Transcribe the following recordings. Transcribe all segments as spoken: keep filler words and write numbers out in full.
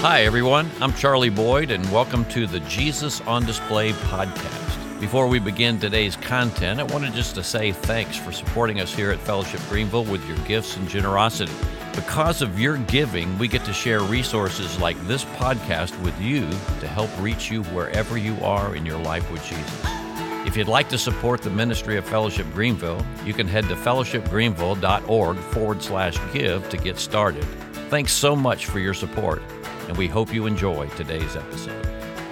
Hi, everyone. I'm Charlie Boyd, and welcome to the Jesus on Display podcast. Before we begin today's content, I wanted just to say thanks for supporting us here at Fellowship Greenville with your gifts and generosity. Because of your giving, we get to share resources like this podcast with you to help reach you wherever you are in your life with Jesus. If you'd like to support the ministry of Fellowship Greenville, you can head to fellowshipgreenville.org forward slash give to get started. Thanks so much for your support, and we hope you enjoy today's episode.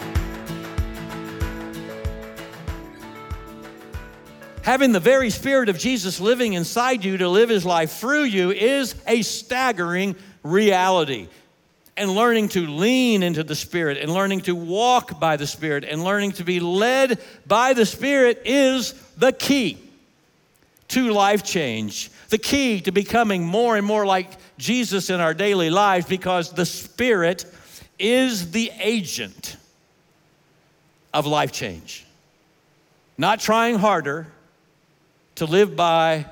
Having the very Spirit of Jesus living inside you to live His life through you is a staggering reality. And learning to lean into the Spirit and learning to walk by the Spirit and learning to be led by the Spirit is the key to life change, the key to becoming more and more like Jesus in our daily lives, because the Spirit is the agent of life change. Not trying harder to live by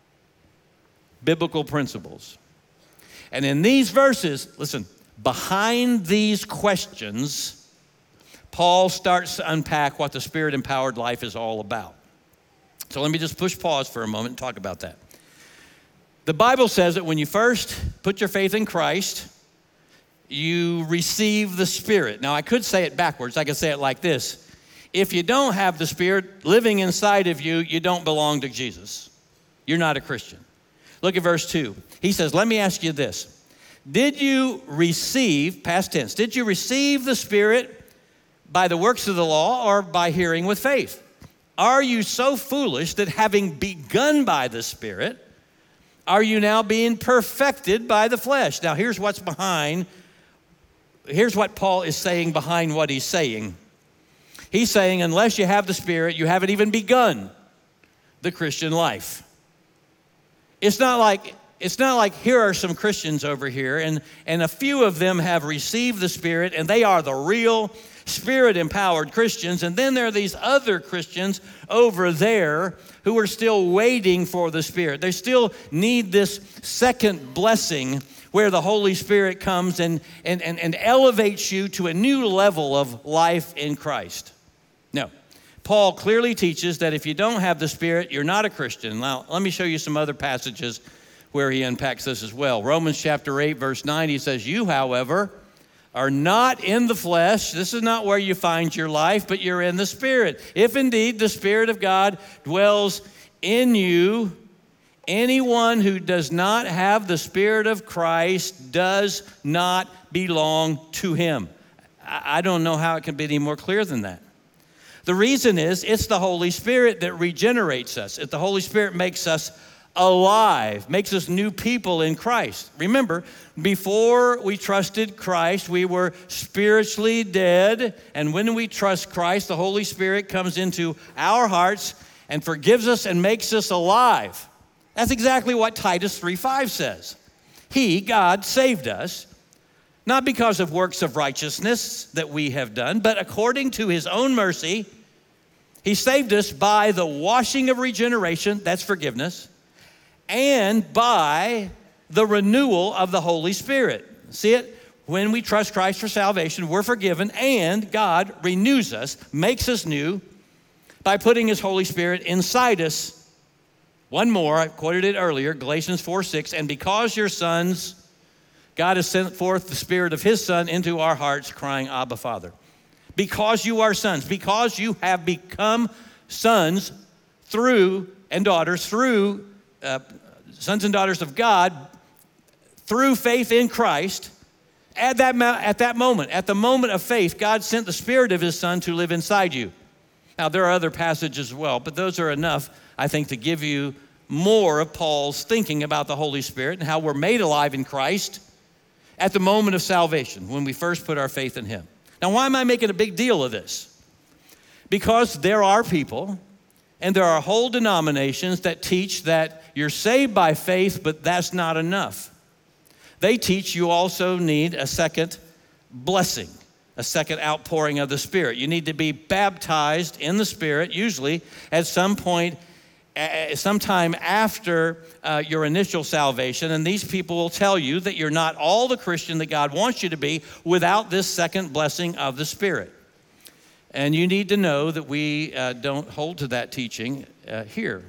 biblical principles. And in these verses, listen, behind these questions, Paul starts to unpack what the Spirit-empowered life is all about. So let me just push pause for a moment and talk about that. The Bible says that when you first put your faith in Christ, you receive the Spirit. Now, I could say it backwards. I could say it like this. If you don't have the Spirit living inside of you, you don't belong to Jesus. You're not a Christian. Look at verse two. He says, let me ask you this. Did you receive, past tense, did you receive the Spirit by the works of the law or by hearing with faith? Are you so foolish that having begun by the Spirit, are you now being perfected by the flesh? Now, here's what's behind, here's what Paul is saying behind what he's saying. He's saying, unless you have the Spirit, you haven't even begun the Christian life. It's not like, it's not like here are some Christians over here, and, and a few of them have received the Spirit, and they are the real Spirit-empowered Christians. And then there are these other Christians over there who are still waiting for the Spirit. They still need this second blessing where the Holy Spirit comes and, and, and, and elevates you to a new level of life in Christ. No. Paul clearly teaches that if you don't have the Spirit, you're not a Christian. Now, let me show you some other passages where he unpacks this as well. Romans chapter eight, verse nine, he says, you, however, are not in the flesh. This is not where you find your life, but you're in the Spirit. If indeed the Spirit of God dwells in you, anyone who does not have the Spirit of Christ does not belong to Him. I don't know how it can be any more clear than that. The reason is it's the Holy Spirit that regenerates us. It's the Holy Spirit makes us alive, makes us new people in Christ. Remember, before we trusted Christ, we were spiritually dead. And when we trust Christ, the Holy Spirit comes into our hearts and forgives us and makes us alive. That's exactly what Titus three five says. He, God, saved us, not because of works of righteousness that we have done, but according to His own mercy. He saved us by the washing of regeneration, that's forgiveness, and by the renewal of the Holy Spirit. See it? When we trust Christ for salvation, we're forgiven, and God renews us, makes us new by putting His Holy Spirit inside us. One more, I quoted it earlier, Galatians four six, and because you're sons, God has sent forth the Spirit of His Son into our hearts, crying, Abba, Father. Because you are sons, because you have become sons through, and daughters, through, uh, sons and daughters of God, through faith in Christ, at that, at that moment, at the moment of faith, God sent the Spirit of His Son to live inside you. Now, there are other passages as well, but those are enough, I think, to give you more of Paul's thinking about the Holy Spirit and how we're made alive in Christ at the moment of salvation, when we first put our faith in Him. Now, why am I making a big deal of this? Because there are people, and there are whole denominations that teach that you're saved by faith, but that's not enough. They teach you also need a second blessing, a second outpouring of the Spirit. You need to be baptized in the Spirit, usually at some point uh, sometime after uh, your initial salvation, and these people will tell you that you're not all the Christian that God wants you to be without this second blessing of the Spirit. And you need to know that we uh, don't hold to that teaching uh, here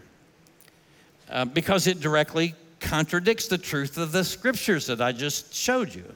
uh, because it directly contradicts the truth of the scriptures that I just showed you.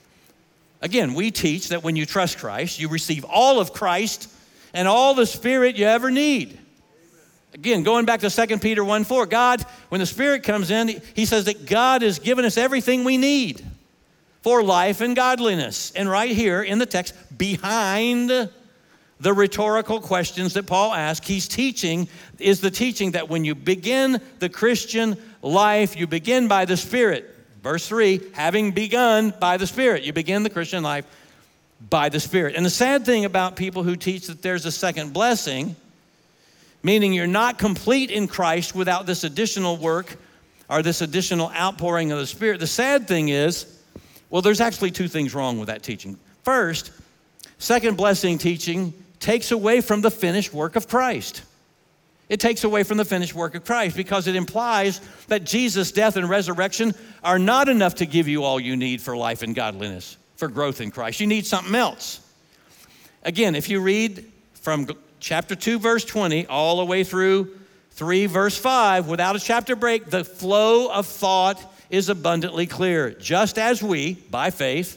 Again, we teach that when you trust Christ, you receive all of Christ and all the Spirit you ever need. Again, going back to Second Peter one four, God, when the Spirit comes in, he says that God has given us everything we need for life and godliness. And right here in the text, behind the rhetorical questions that Paul asked, he's teaching, is the teaching that when you begin the Christian life, you begin by the Spirit. Verse three, having begun by the Spirit. You begin the Christian life by the Spirit. And the sad thing about people who teach that there's a second blessing, meaning you're not complete in Christ without this additional work or this additional outpouring of the Spirit. The sad thing is, well, there's actually two things wrong with that teaching. First, second blessing teaching takes away from the finished work of Christ. It takes away from the finished work of Christ because it implies that Jesus' death and resurrection are not enough to give you all you need for life and godliness, for growth in Christ. You need something else. Again, if you read from chapter two, verse twenty, all the way through three, verse five, without a chapter break, the flow of thought is abundantly clear. Just as we, by faith,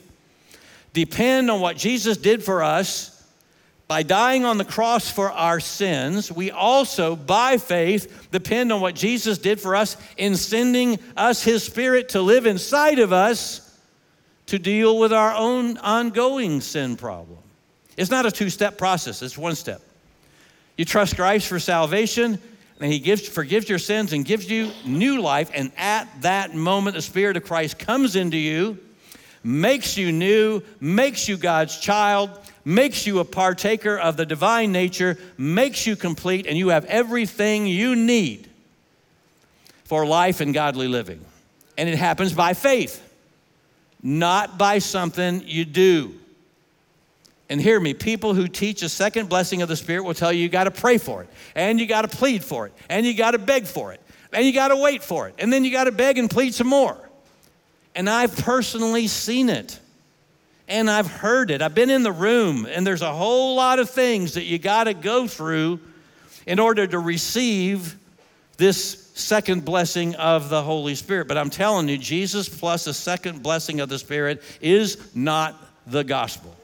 depend on what Jesus did for us by dying on the cross for our sins, we also, by faith, depend on what Jesus did for us in sending us his Spirit to live inside of us to deal with our own ongoing sin problem. It's not a two-step process, it's one step. You trust Christ for salvation, and he gives, forgives your sins and gives you new life, and at that moment, the Spirit of Christ comes into you, makes you new, makes you God's child, makes you a partaker of the divine nature, makes you complete, and you have everything you need for life and godly living. And it happens by faith, not by something you do. And hear me, people who teach a second blessing of the Spirit will tell you you got to pray for it, and you got to plead for it, and you got to beg for it, and you got to wait for it, and then you got to beg and plead some more. And I've personally seen it. And I've heard it. I've been in the room, and there's a whole lot of things that you got to go through in order to receive this second blessing of the Holy Spirit. But I'm telling you, Jesus plus a second blessing of the Spirit is not the gospel.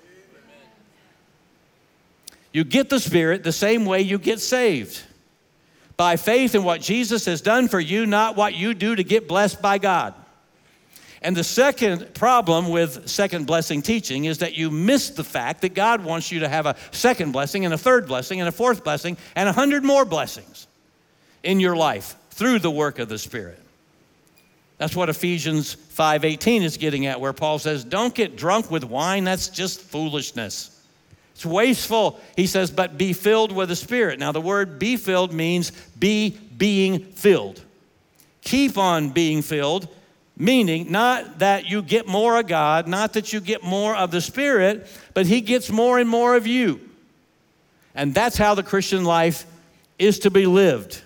You get the Spirit the same way you get saved. By faith in what Jesus has done for you, not what you do to get blessed by God. And the second problem with second blessing teaching is that you miss the fact that God wants you to have a second blessing and a third blessing and a fourth blessing and a hundred more blessings in your life through the work of the Spirit. That's what Ephesians five eighteen is getting at, where Paul says, don't get drunk with wine, that's just foolishness. It's wasteful. He says, but be filled with the Spirit. Now the word be filled means be being filled. Keep on being filled. Meaning, not that you get more of God, not that you get more of the Spirit, but he gets more and more of you. And that's how the Christian life is to be lived.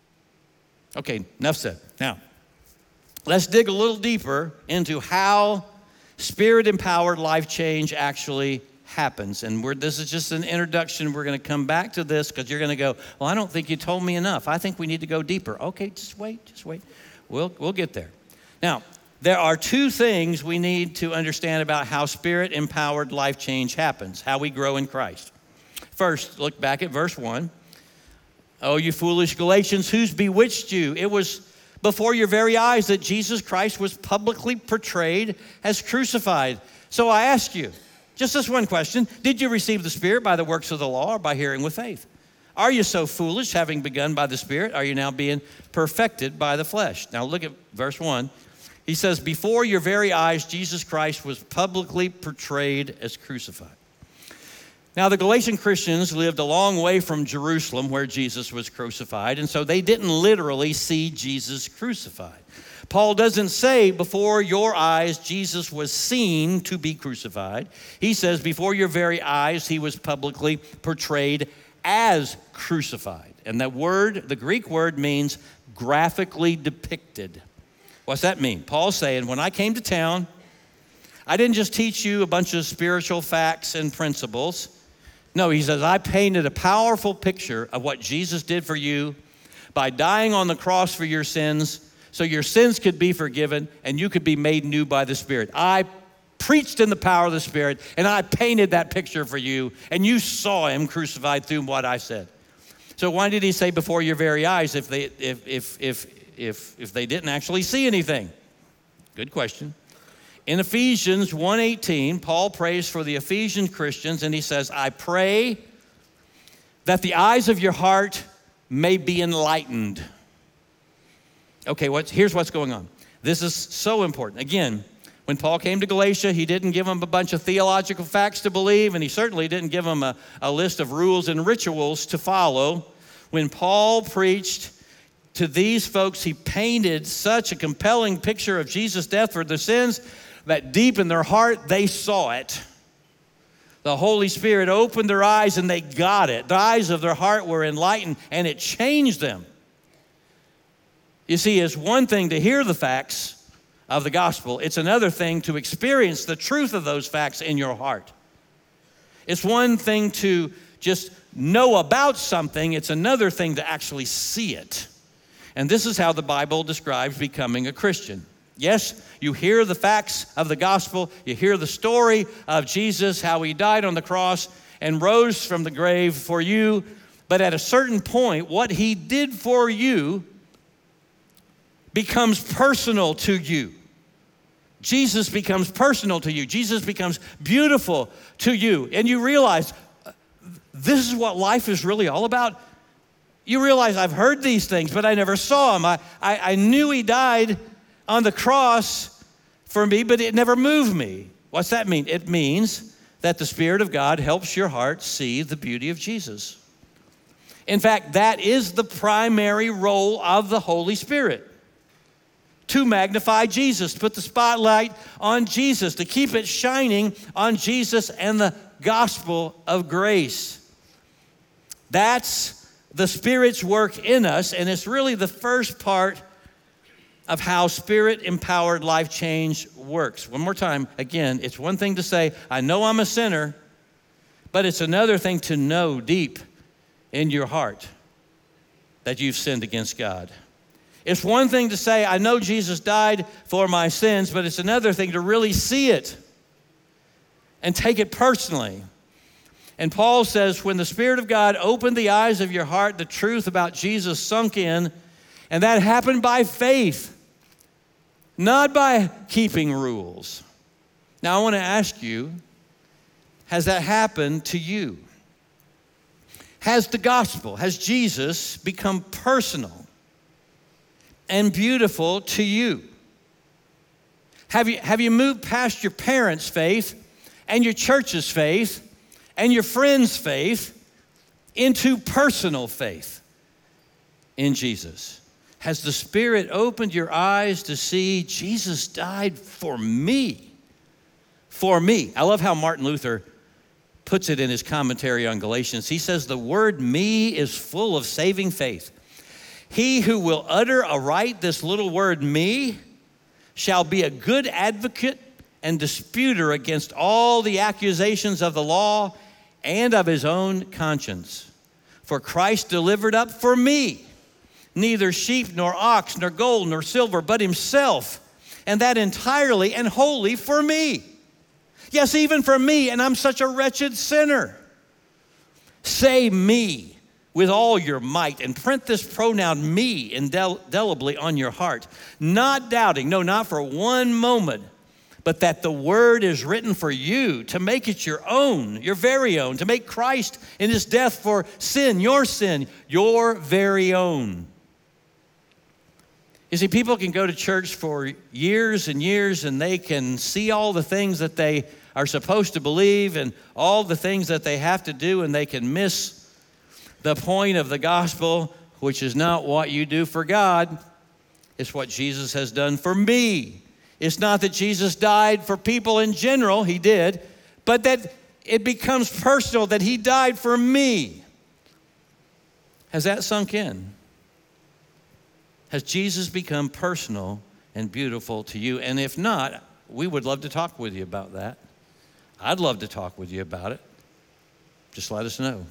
Okay, enough said. Now, let's dig a little deeper into how Spirit-empowered life change actually happens. And we're, this is just an introduction. We're going to come back to this because you're going to go, well, I don't think you told me enough. I think we need to go deeper. Okay, just wait, just wait. We'll, we'll get there. Now, there are two things we need to understand about how Spirit-empowered life change happens, how we grow in Christ. First, look back at verse one. Oh, you foolish Galatians, who's bewitched you? It was before your very eyes that Jesus Christ was publicly portrayed as crucified. So I ask you, just this one question, did you receive the Spirit by the works of the law or by hearing with faith? Are you so foolish, having begun by the Spirit? Are you now being perfected by the flesh? Now look at verse one. He says, before your very eyes, Jesus Christ was publicly portrayed as crucified. Now, the Galatian Christians lived a long way from Jerusalem where Jesus was crucified, and so they didn't literally see Jesus crucified. Paul doesn't say, before your eyes, Jesus was seen to be crucified. He says, before your very eyes, he was publicly portrayed as crucified. And that word, the Greek word, means graphically depicted. What's that mean? Paul's saying, when I came to town, I didn't just teach you a bunch of spiritual facts and principles. No, he says, I painted a powerful picture of what Jesus did for you by dying on the cross for your sins, so your sins could be forgiven and you could be made new by the Spirit. I preached in the power of the Spirit, and I painted that picture for you, and you saw him crucified through what I said. So why did he say before your very eyes if they if if if if if they didn't actually see anything? Good question. In Ephesians one eighteen, Paul prays for the Ephesian Christians, and he says, I pray that the eyes of your heart may be enlightened. Okay, what's, here's what's going on. This is so important. Again, when Paul came to Galatia, he didn't give them a bunch of theological facts to believe, and he certainly didn't give them a, a list of rules and rituals to follow. When Paul preached to these folks, he painted such a compelling picture of Jesus' death for their sins that deep in their heart, they saw it. The Holy Spirit opened their eyes and they got it. The eyes of their heart were enlightened, and it changed them. You see, it's one thing to hear the facts of the gospel. It's another thing to experience the truth of those facts in your heart. It's one thing to just know about something. It's another thing to actually see it. And this is how the Bible describes becoming a Christian. Yes, you hear the facts of the gospel. You hear the story of Jesus, how he died on the cross and rose from the grave for you. But at a certain point, what he did for you becomes personal to you. Jesus becomes personal to you. Jesus becomes beautiful to you. And you realize this is what life is really all about. You realize I've heard these things, but I never saw him. I, I, I knew he died on the cross for me, but it never moved me. What's that mean? It means that the Spirit of God helps your heart see the beauty of Jesus. In fact, that is the primary role of the Holy Spirit. To magnify Jesus, to put the spotlight on Jesus, to keep it shining on Jesus and the gospel of grace. That's the Spirit's work in us, and it's really the first part of how Spirit-empowered life change works. One more time, again, it's one thing to say, I know I'm a sinner, but it's another thing to know deep in your heart that you've sinned against God. It's one thing to say, I know Jesus died for my sins, but it's another thing to really see it and take it personally. And Paul says, when the Spirit of God opened the eyes of your heart, the truth about Jesus sunk in, and that happened by faith, not by keeping rules. Now, I want to ask you, has that happened to you? Has the gospel, has Jesus become personal and beautiful to you? Have you, have you moved past your parents' faith and your church's faith and your friends' faith into personal faith in Jesus? Has the Spirit opened your eyes to see Jesus died for me? For me. I love how Martin Luther puts it in his commentary on Galatians. He says, the word me is full of saving faith. He who will utter aright this little word me shall be a good advocate and disputer against all the accusations of the law and of his own conscience. For Christ delivered up for me neither sheep nor ox nor gold nor silver, but himself, and that entirely and wholly for me. Yes, even for me, and I'm such a wretched sinner. Say me with all your might, and print this pronoun me indelibly on your heart, not doubting, no, not for one moment, but that the word is written for you to make it your own, your very own, to make Christ in his death for sin, your sin, your very own. You see, people can go to church for years and years, and they can see all the things that they are supposed to believe and all the things that they have to do, and they can miss the point of the gospel, which is not what you do for God. It's what Jesus has done for me. It's not that Jesus died for people in general, he did, but that it becomes personal, that he died for me. Has that sunk in? Has Jesus become personal and beautiful to you? And if not, we would love to talk with you about that. I'd love to talk with you about it. Just let us know.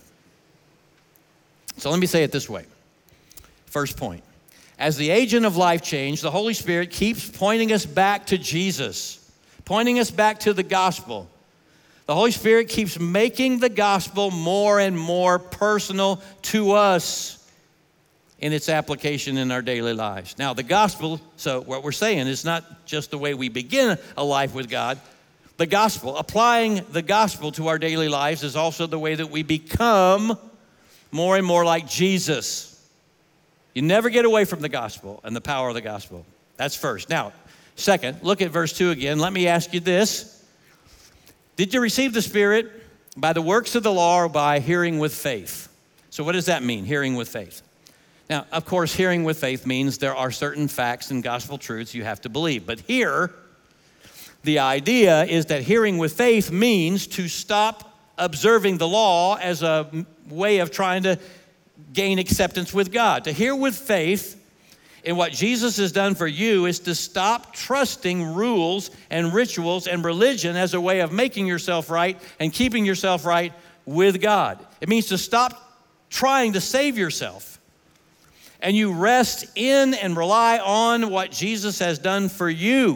So let me say it this way. First point. As the agent of life change, the Holy Spirit keeps pointing us back to Jesus, pointing us back to the gospel. The Holy Spirit keeps making the gospel more and more personal to us in its application in our daily lives. Now, the gospel, so what we're saying is not just the way we begin a life with God. The gospel, applying the gospel to our daily lives, is also the way that we become more and more like Jesus. You never get away from the gospel and the power of the gospel. That's first. Now, second, look at verse two again. Let me ask you this. Did you receive the Spirit by the works of the law or by hearing with faith? So what does that mean, hearing with faith? Now, of course, hearing with faith means there are certain facts and gospel truths you have to believe. But here, the idea is that hearing with faith means to stop observing the law as a way of trying to gain acceptance with God. To hear with faith in what Jesus has done for you is to stop trusting rules and rituals and religion as a way of making yourself right and keeping yourself right with God. It means to stop trying to save yourself. And you rest in and rely on what Jesus has done for you.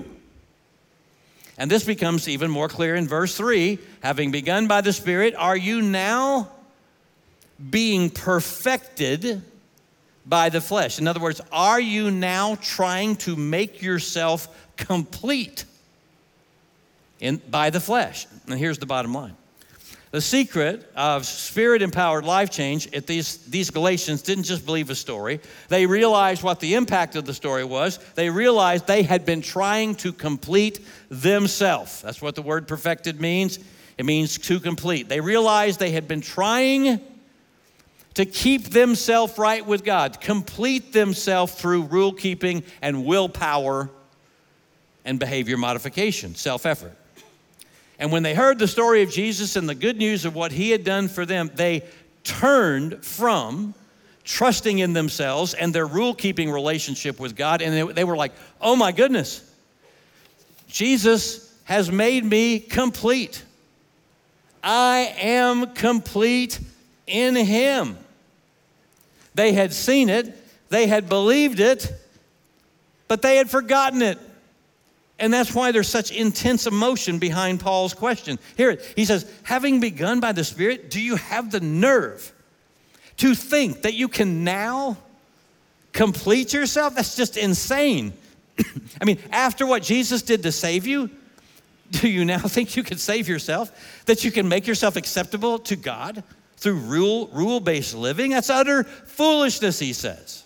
And this becomes even more clear in verse three. Having begun by the Spirit, are you now being perfected by the flesh? In other words, are you now trying to make yourself complete in, by the flesh? And here's the bottom line. The secret of Spirit-empowered life change, at these, these Galatians didn't just believe a story. They realized what the impact of the story was. They realized they had been trying to complete themselves. That's what the word perfected means. It means to complete. They realized they had been trying to keep themselves right with God, complete themselves through rule keeping and willpower and behavior modification, self-effort. And when they heard the story of Jesus and the good news of what he had done for them, they turned from trusting in themselves and their rule-keeping relationship with God, and they, they were like, oh my goodness, Jesus has made me complete. I am complete in him. They had seen it, they had believed it, but they had forgotten it. And that's why there's such intense emotion behind Paul's question. Here, he says, having begun by the Spirit, do you have the nerve to think that you can now complete yourself? That's just insane. I mean, after what Jesus did to save you, do you now think you can save yourself? That you can make yourself acceptable to God through rule, rule-based living? That's utter foolishness, he says.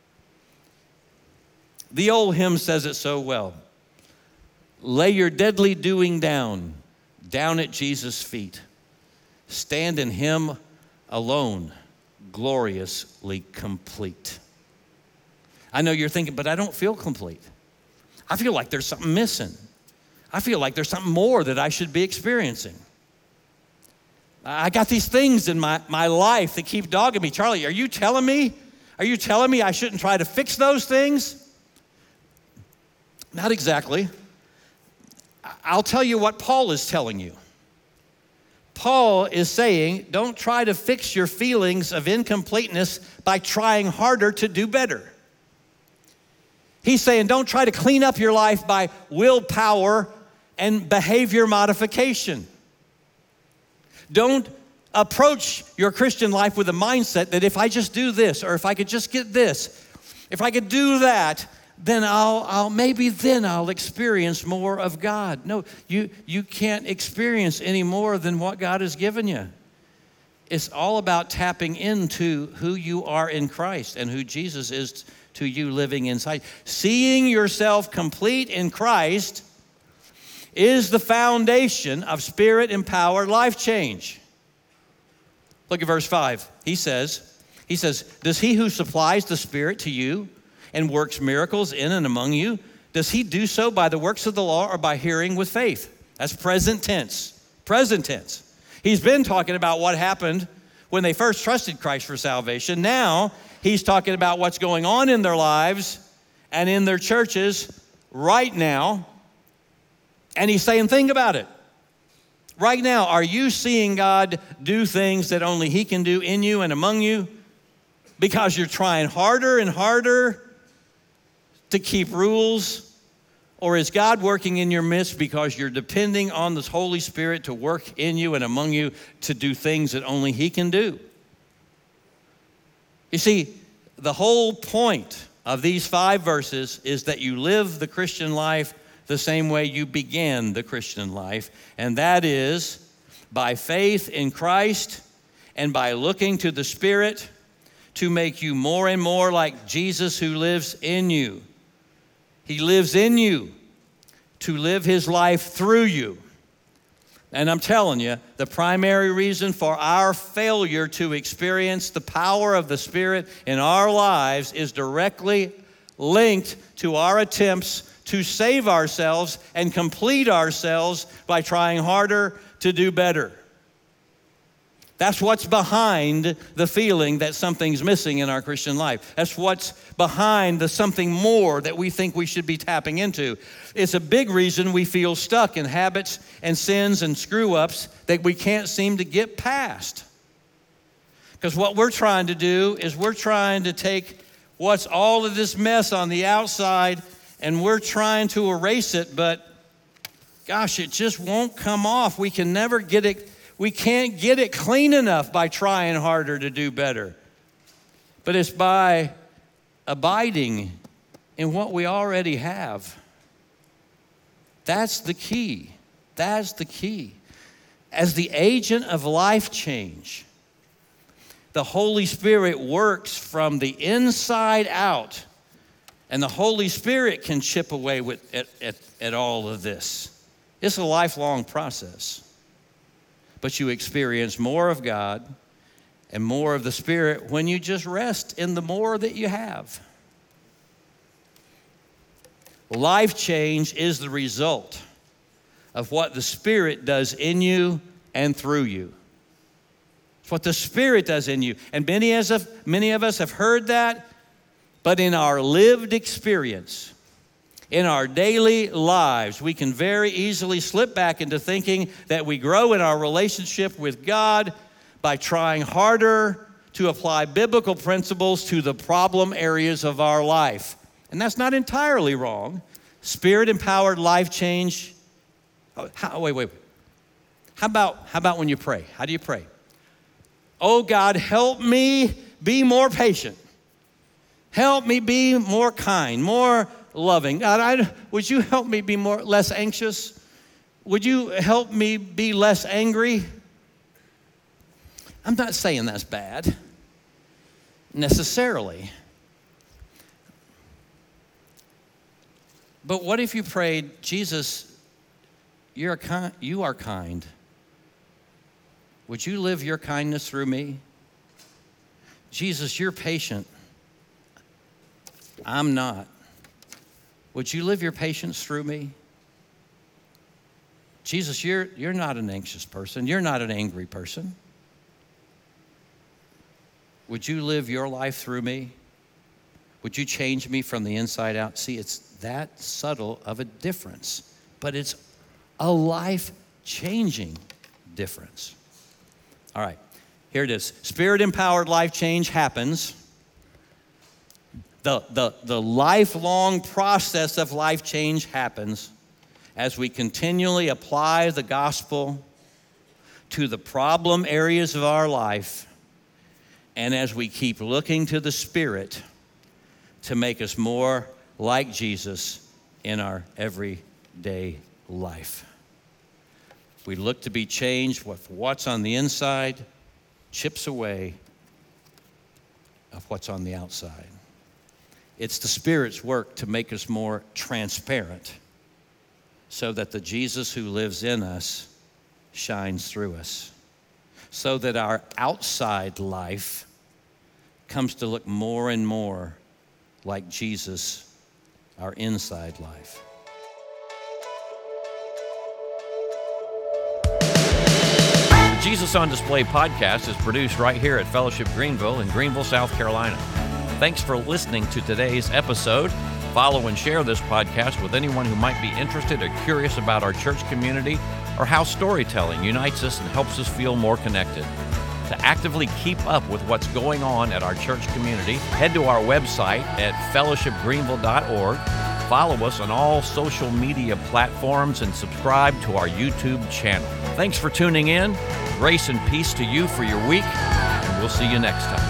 The old hymn says it so well. Lay your deadly doing down, down at Jesus' feet. Stand in him alone, gloriously complete. I know you're thinking, but I don't feel complete. I feel like there's something missing. I feel like there's something more that I should be experiencing. I got these things in my, my life that keep dogging me. Charlie, are you telling me? Are you telling me I shouldn't try to fix those things? Not exactly. I'll tell you what Paul is telling you. Paul is saying, don't try to fix your feelings of incompleteness by trying harder to do better. He's saying, don't try to clean up your life by willpower and behavior modification. Don't approach your Christian life with a mindset that if I just do this, or if I could just get this, if I could do that, then I'll, I'll maybe then I'll experience more of God. No, you, you can't experience any more than what God has given you. It's all about tapping into who you are in Christ and who Jesus is to you living inside. Seeing yourself complete in Christ is the foundation of Spirit-empowered life change. Look at verse five. He says, he says, does he who supplies the Spirit to you and works miracles in and among you, does he do so by the works of the law or by hearing with faith? That's present tense. Present tense. He's been talking about what happened when they first trusted Christ for salvation. Now, he's talking about what's going on in their lives and in their churches right now. And he's saying, think about it. Right now, are you seeing God do things that only he can do in you and among you because you're trying harder and harder to keep rules? Or is God working in your midst because you're depending on the Holy Spirit to work in you and among you to do things that only he can do? You see, the whole point of these five verses is that you live the Christian life the same way you began the Christian life, and that is by faith in Christ and by looking to the Spirit to make you more and more like Jesus who lives in you. He lives in you to live his life through you. And I'm telling you, the primary reason for our failure to experience the power of the Spirit in our lives is directly linked to our attempts to save ourselves and complete ourselves by trying harder to do better. That's what's behind the feeling that something's missing in our Christian life. That's what's behind the something more that we think we should be tapping into. It's a big reason we feel stuck in habits and sins and screw-ups that we can't seem to get past. Because what we're trying to do is we're trying to take what's all of this mess on the outside and we're trying to erase it, but gosh, it just won't come off. We can never get it. We can't get it clean enough by trying harder to do better. But it's by abiding in what we already have. That's the key. That's the key. As the agent of life change, the Holy Spirit works from the inside out, and the Holy Spirit can chip away with, at, at, at all of this. It's a lifelong process. But you experience more of God and more of the Spirit when you just rest in the more that you have. Life change is the result of what the Spirit does in you and through you. It's what the Spirit does in you. And many, as of, many of us have heard that, but in our lived experience, in our daily lives, we can very easily slip back into thinking that we grow in our relationship with God by trying harder to apply biblical principles to the problem areas of our life. And that's not entirely wrong. Spirit-empowered life change. Oh, how, wait, wait. How about, how about when you pray? How do you pray? Oh, God, help me be more patient. Help me be more kind, more loving. God, I, would you help me be more less anxious? Would you help me be less angry? I'm not saying that's bad necessarily. But what if you prayed, Jesus, you're kind, you are kind. Would you live your kindness through me? Jesus, you're patient. I'm not. Would you live your patience through me? Jesus, you're, you're not an anxious person. You're not an angry person. Would you live your life through me? Would you change me from the inside out? See, it's that subtle of a difference, but it's a life-changing difference. All right, here it is. Spirit-empowered life change happens. The, the, the lifelong process of life change happens as we continually apply the gospel to the problem areas of our life and as we keep looking to the Spirit to make us more like Jesus in our everyday life. We look to be changed with what's on the inside, chips away of what's on the outside. It's the Spirit's work to make us more transparent so that the Jesus who lives in us shines through us, so that our outside life comes to look more and more like Jesus, our inside life. Jesus on Display podcast is produced right here at Fellowship Greenville in Greenville, South Carolina. Thanks for listening to today's episode. Follow and share this podcast with anyone who might be interested or curious about our church community or how storytelling unites us and helps us feel more connected. To actively keep up with what's going on at our church community, head to our website at fellowship greenville dot org. Follow us on all social media platforms and subscribe to our YouTube channel. Thanks for tuning in. Grace and peace to you for your week, and we'll see you next time.